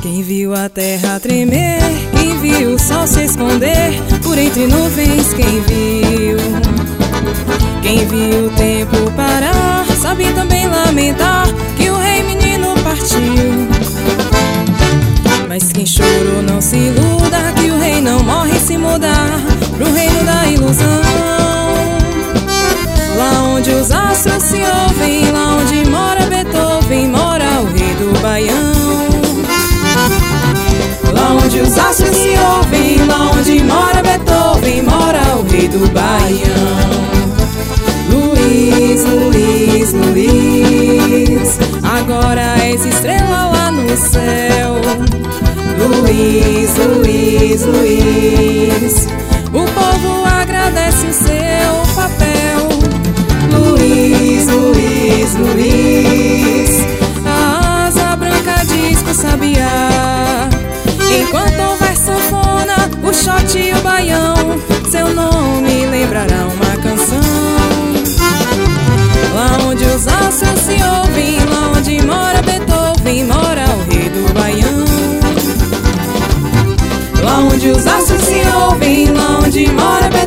Quem viu a terra tremer, quem viu o sol se esconder por entre nuvens, quem viu o tempo parar, sabe também lamentar que o rei menino partiu. Mas quem chorou não se iluda, que o rei não morre se mudar pro reino da ilusão. Lá onde os astros se ouvem, lá onde mora Beethoven, mora o rei do Baião. Lá onde os astros se ouvem, lá onde mora Beethoven, mora o rei do Baião. Luiz, Luiz, Luiz, agora és estrela lá no céu. Luiz, Luiz, Luiz, o povo agradece o seu papel. Luiz, Luiz, Luiz, a asa branca diz pro sabiá. Enquanto houver sanfona, o shot e o baião, seu nome lembrará uma canção. Lá onde os astros se ouvem, lá onde mora Beethoven, mora o rei do Baião. Lá onde os astros se ouvem, lá onde mora Beethoven,